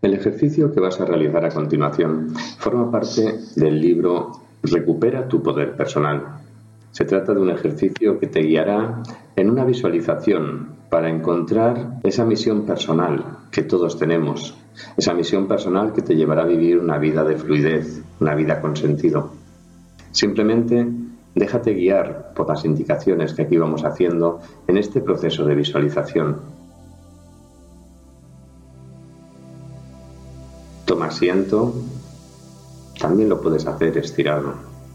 El ejercicio que vas a realizar a continuación forma parte del libro Recupera tu poder personal. Se trata de un ejercicio que te guiará en una visualización para encontrar esa misión personal que todos tenemos, esa misión personal que te llevará a vivir una vida de fluidez, una vida con sentido. Simplemente déjate guiar por las indicaciones que aquí vamos haciendo en este proceso de visualización. Toma asiento, también lo puedes hacer estirado.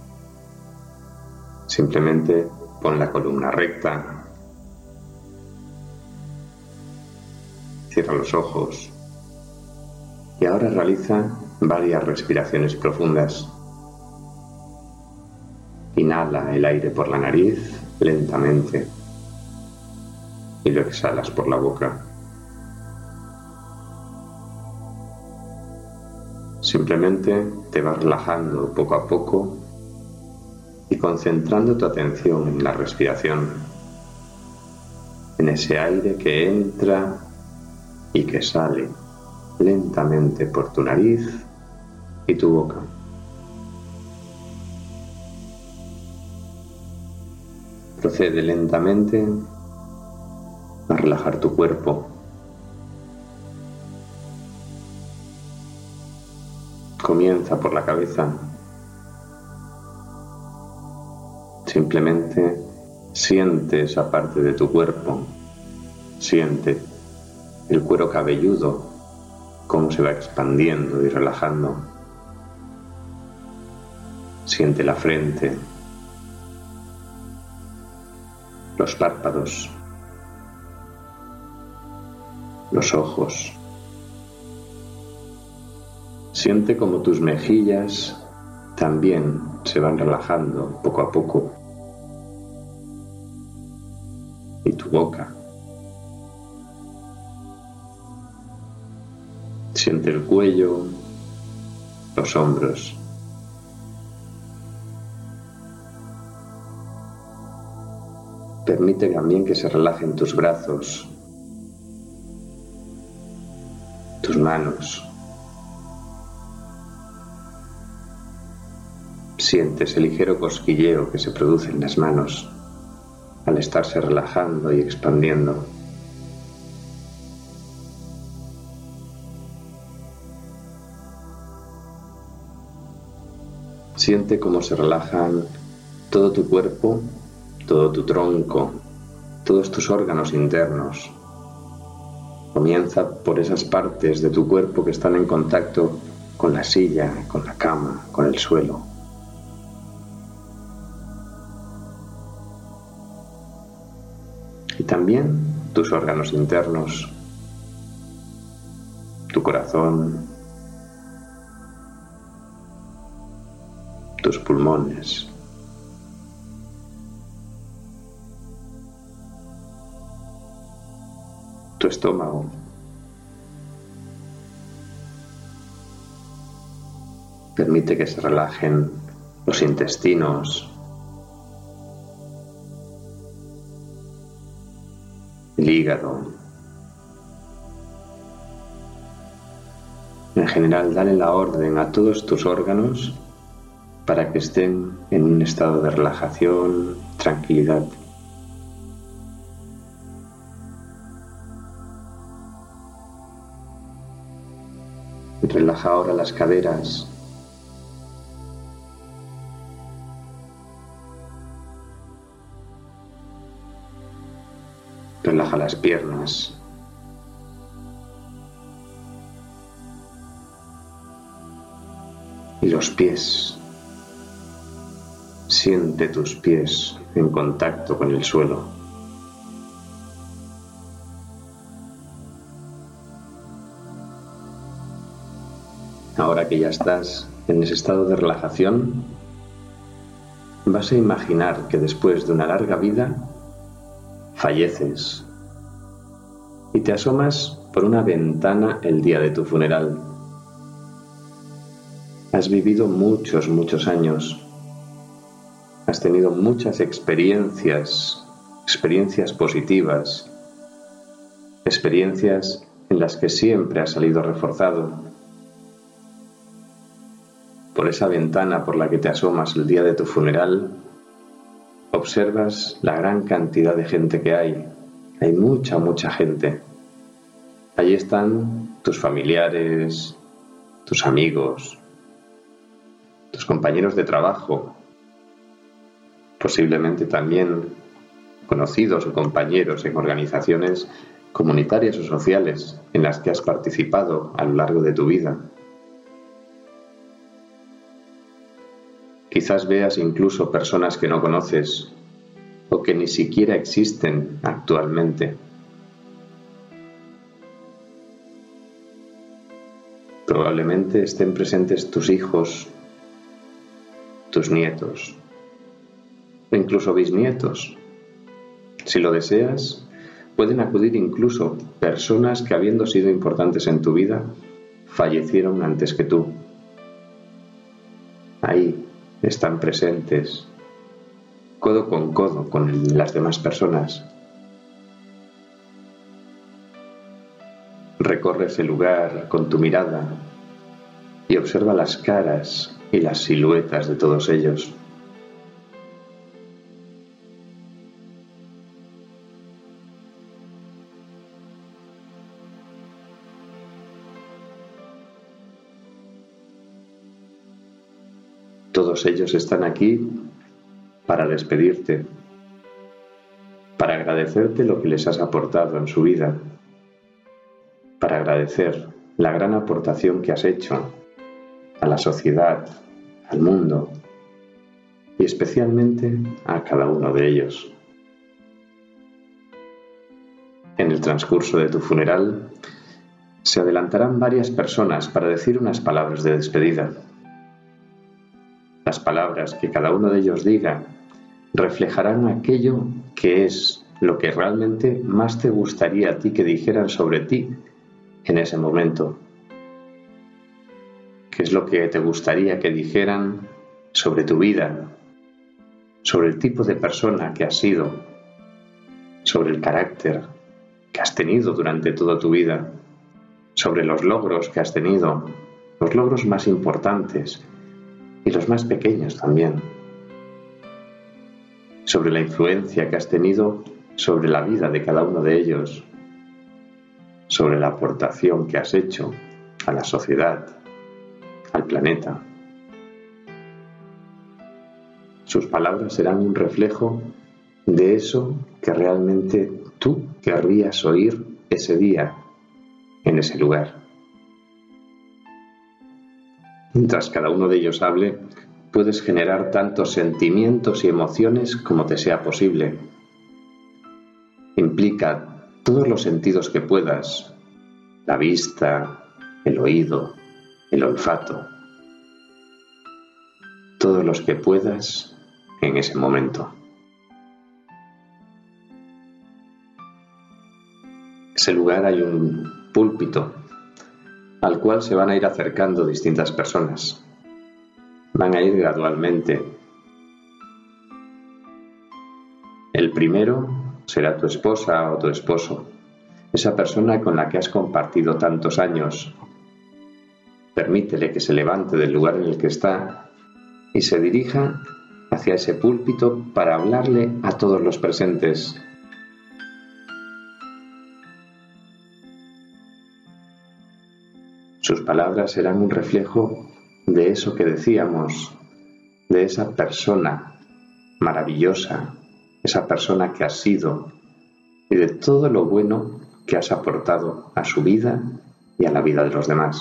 Simplemente pon la columna recta, cierra los ojos y ahora realiza varias respiraciones profundas. Inhala el aire por la nariz lentamente y lo exhalas por la boca. Simplemente te vas relajando poco a poco y concentrando tu atención en la respiración, en ese aire que entra y que sale lentamente por tu nariz y tu boca. Procede lentamente a relajar tu cuerpo. Comienza por la cabeza. Simplemente siente esa parte de tu cuerpo. Siente el cuero cabelludo, cómo se va expandiendo y relajando. Siente la frente, los párpados, los ojos. Siente como tus mejillas también se van relajando poco a poco. Y tu boca. Siente el cuello, los hombros. Permite también que se relajen tus brazos, tus manos. Siente ese ligero cosquilleo que se produce en las manos al estarse relajando y expandiendo. Siente cómo se relajan todo tu cuerpo, todo tu tronco, todos tus órganos internos. Comienza por esas partes de tu cuerpo que están en contacto con la silla, con la cama, con el suelo. Y también tus órganos internos, tu corazón, tus pulmones, tu estómago. Permite que se relajen los intestinos, el hígado. En general, dale la orden a todos tus órganos para que estén en un estado de relajación, tranquilidad. Relaja ahora las caderas. Relaja las piernas. Y los pies. Siente tus pies en contacto con el suelo. Ahora que ya estás en ese estado de relajación, vas a imaginar que después de una larga vida falleces y te asomas por una ventana el día de tu funeral. Has vivido muchos años. Has tenido muchas experiencias positivas, experiencias en las que siempre has salido reforzado. Por esa ventana por la que te asomas el día de tu funeral, observas la gran cantidad de gente que hay. Hay mucha, mucha gente. Allí están tus familiares, tus amigos, tus compañeros de trabajo, posiblemente también conocidos o compañeros en organizaciones comunitarias o sociales en las que has participado a lo largo de tu vida. Quizás veas incluso personas que no conoces o que ni siquiera existen actualmente. Probablemente estén presentes tus hijos, tus nietos o incluso bisnietos. Si lo deseas, pueden acudir incluso personas que, habiendo sido importantes en tu vida, fallecieron antes que tú. Ahí están presentes, codo con las demás personas. Recorre ese lugar con tu mirada y observa las caras y las siluetas de todos ellos. Todos ellos están aquí para despedirte, para agradecerte lo que les has aportado en su vida, para agradecer la gran aportación que has hecho a la sociedad, al mundo y especialmente a cada uno de ellos. En el transcurso de tu funeral se adelantarán varias personas para decir unas palabras de despedida. Las palabras que cada uno de ellos diga reflejarán aquello que es lo que realmente más te gustaría a ti que dijeran sobre ti en ese momento. ¿Qué es lo que te gustaría que dijeran sobre tu vida, sobre el tipo de persona que has sido, sobre el carácter que has tenido durante toda tu vida, sobre los logros que has tenido, los logros más importantes y los más pequeños también, sobre la influencia que has tenido sobre la vida de cada uno de ellos, sobre la aportación que has hecho a la sociedad, al planeta. Sus palabras serán un reflejo de eso que realmente tú querrías oír ese día, en ese lugar. Mientras cada uno de ellos hable, puedes generar tantos sentimientos y emociones como te sea posible. Implica todos los sentidos que puedas: la vista, el oído, el olfato, todos los que puedas en ese momento. En ese lugar hay un púlpito al cual se van a ir acercando distintas personas. Van a ir gradualmente. El primero será tu esposa o tu esposo, esa persona con la que has compartido tantos años. Permítele que se levante del lugar en el que está y se dirija hacia ese púlpito para hablarle a todos los presentes. Sus palabras serán un reflejo de eso que decíamos, de esa persona maravillosa, esa persona que has sido y de todo lo bueno que has aportado a su vida y a la vida de los demás.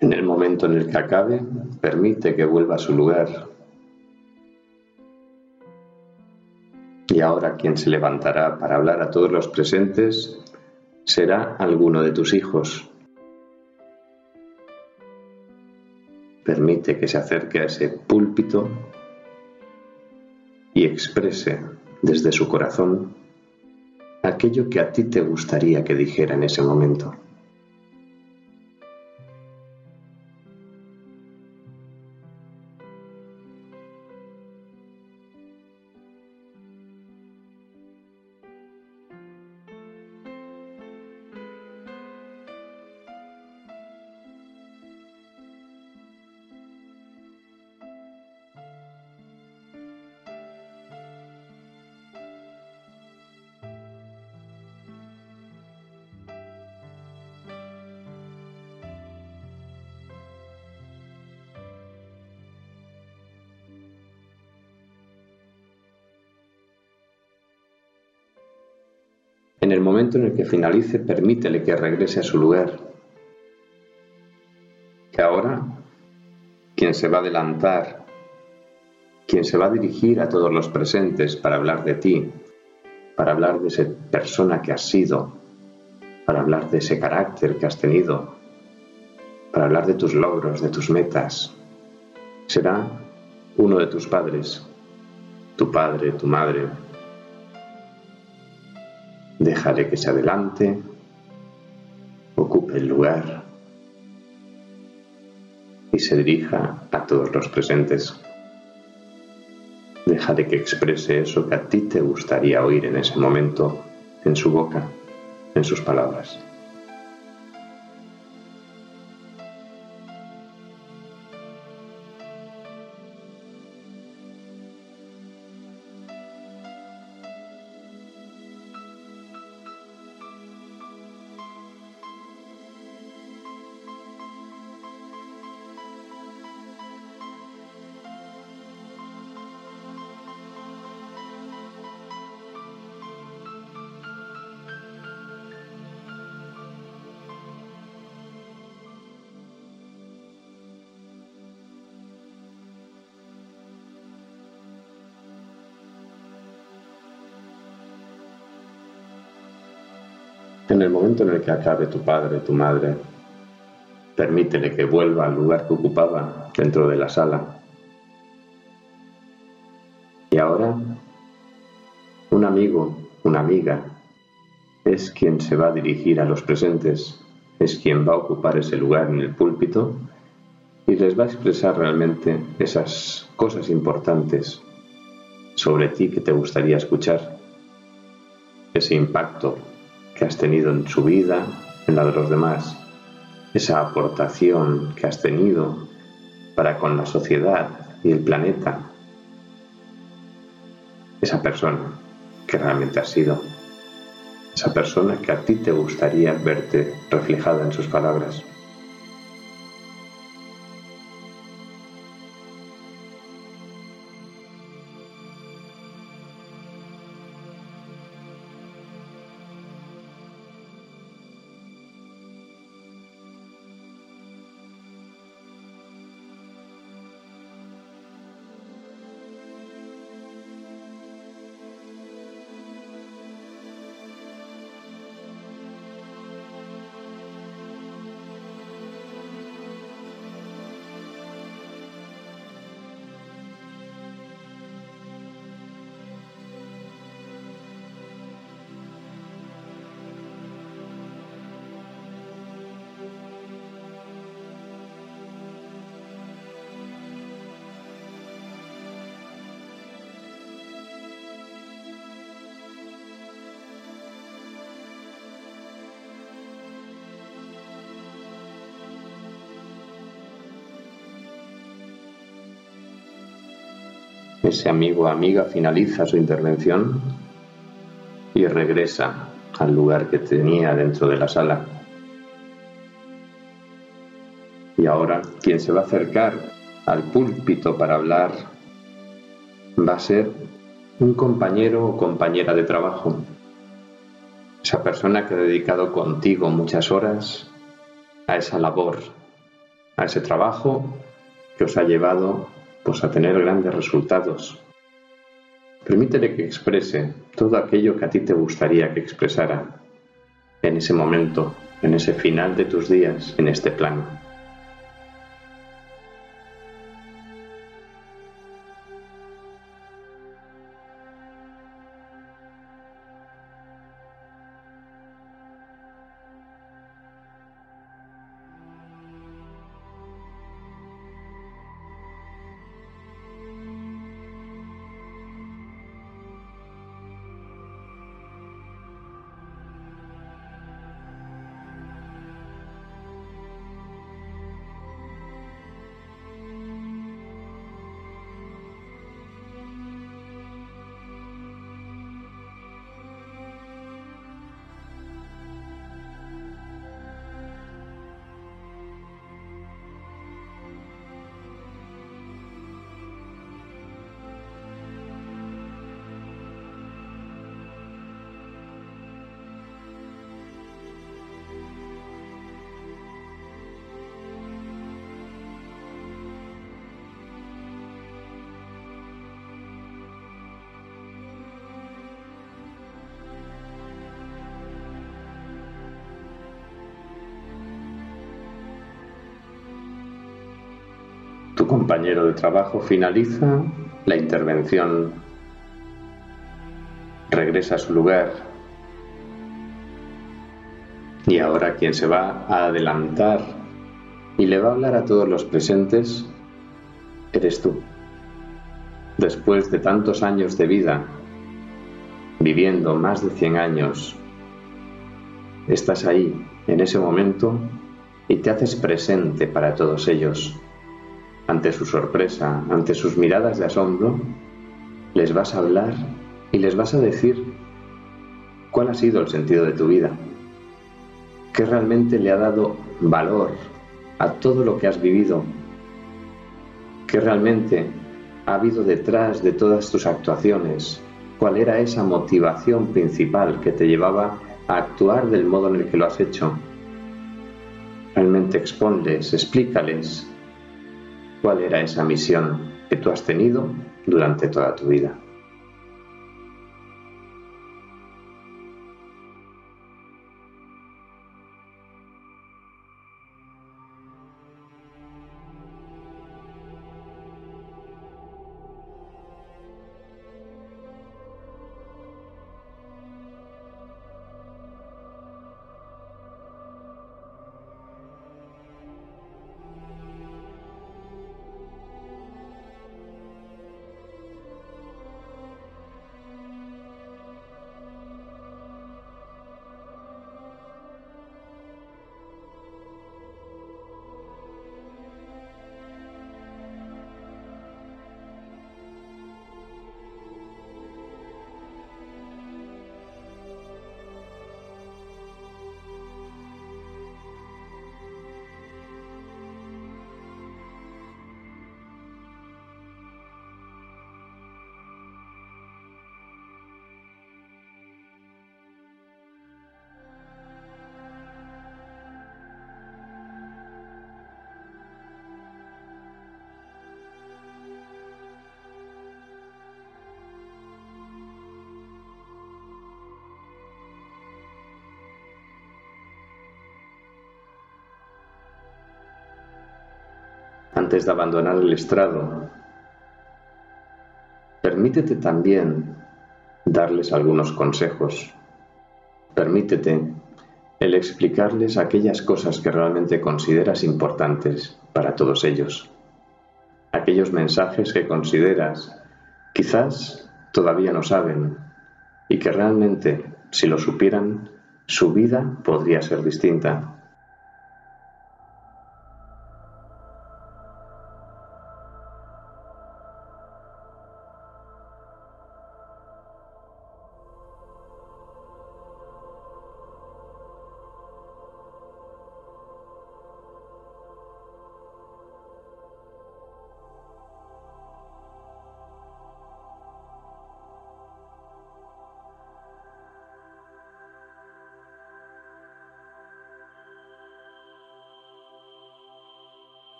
En el momento en el que acabe, permite que vuelva a su lugar. Y ahora quien se levantará para hablar a todos los presentes será alguno de tus hijos. Permite que se acerque a ese púlpito y exprese desde su corazón aquello que a ti te gustaría que dijera en ese momento. En el momento en el que finalice, permítele que regrese a su lugar. Que ahora, quien se va a adelantar, quien se va a dirigir a todos los presentes para hablar de ti, para hablar de esa persona que has sido, para hablar de ese carácter que has tenido, para hablar de tus logros, de tus metas, será uno de tus padres, tu padre, tu madre. Déjale que se adelante, ocupe el lugar y se dirija a todos los presentes. Déjale que exprese eso que a ti te gustaría oír en ese momento, en su boca, en sus palabras. En el momento en el que acabe tu padre, tu madre, permítele que vuelva al lugar que ocupaba dentro de la sala. Y ahora, un amigo, una amiga, es quien se va a dirigir a los presentes, es quien va a ocupar ese lugar en el púlpito y les va a expresar realmente esas cosas importantes sobre ti que te gustaría escuchar, ese impacto que has tenido en su vida, en la de los demás, esa aportación que has tenido para con la sociedad y el planeta, esa persona que realmente has sido, esa persona que a ti te gustaría verte reflejada en sus palabras. Ese amigo o amiga finaliza su intervención y regresa al lugar que tenía dentro de la sala. Y ahora quien se va a acercar al púlpito para hablar va a ser un compañero o compañera de trabajo. Esa persona que ha dedicado contigo muchas horas a esa labor a ese trabajo que os ha llevado pues, a tener grandes resultados. Permítele que exprese todo aquello que a ti te gustaría que expresara en ese momento, en ese final de tus días en este plano. Tu compañero de trabajo finaliza la intervención, regresa a su lugar y ahora quien se va a adelantar y le va a hablar a todos los presentes eres tú. Después de tantos años de vida, viviendo más de 100 años, estás ahí en ese momento y te haces presente para todos ellos. Ante su sorpresa, ante sus miradas de asombro, les vas a hablar y les vas a decir cuál ha sido el sentido de tu vida, qué realmente le ha dado valor a todo lo que has vivido, qué realmente ha habido detrás de todas tus actuaciones, cuál era esa motivación principal que te llevaba a actuar del modo en el que lo has hecho. Realmente exponles, explícales cuál era esa misión que tú has tenido durante toda tu vida. Antes de abandonar el estrado, permítete también darles algunos consejos. Permítete el explicarles aquellas cosas que realmente consideras importantes para todos ellos. Aquellos mensajes que consideras quizás todavía no saben y que realmente, si lo supieran, su vida podría ser distinta.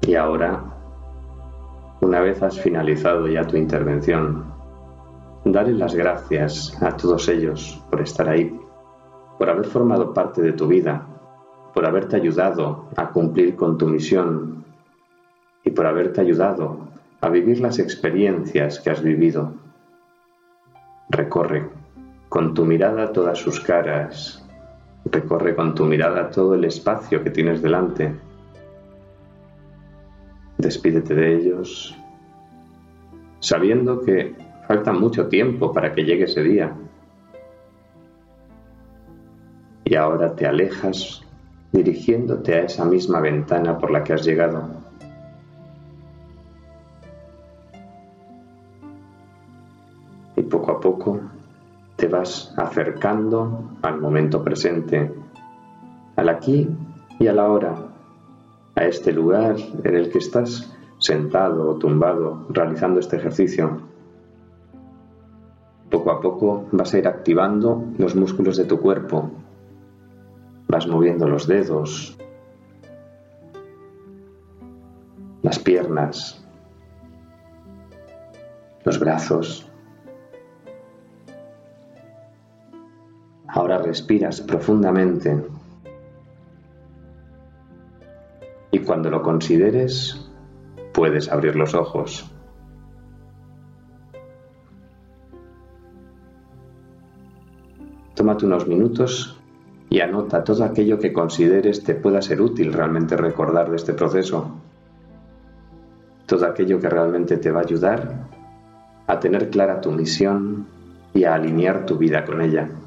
Y ahora, una vez has finalizado ya tu intervención, dale las gracias a todos ellos por estar ahí, por haber formado parte de tu vida, por haberte ayudado a cumplir con tu misión y por haberte ayudado a vivir las experiencias que has vivido. Recorre con tu mirada todas sus caras, recorre con tu mirada todo el espacio que tienes delante. Despídete de ellos, sabiendo que falta mucho tiempo para que llegue ese día. Y ahora te alejas dirigiéndote a esa misma ventana por la que has llegado. Y poco a poco te vas acercando al momento presente, al aquí y a la ahora, a este lugar en el que estás sentado o tumbado realizando este ejercicio. Poco a poco vas a ir activando los músculos de tu cuerpo. Vas moviendo los dedos, las piernas, los brazos. Ahora respiras profundamente y cuando lo consideres, puedes abrir los ojos. Tómate unos minutos y anota todo aquello que consideres te pueda ser útil realmente recordar de este proceso. Todo aquello que realmente te va a ayudar a tener clara tu misión y a alinear tu vida con ella.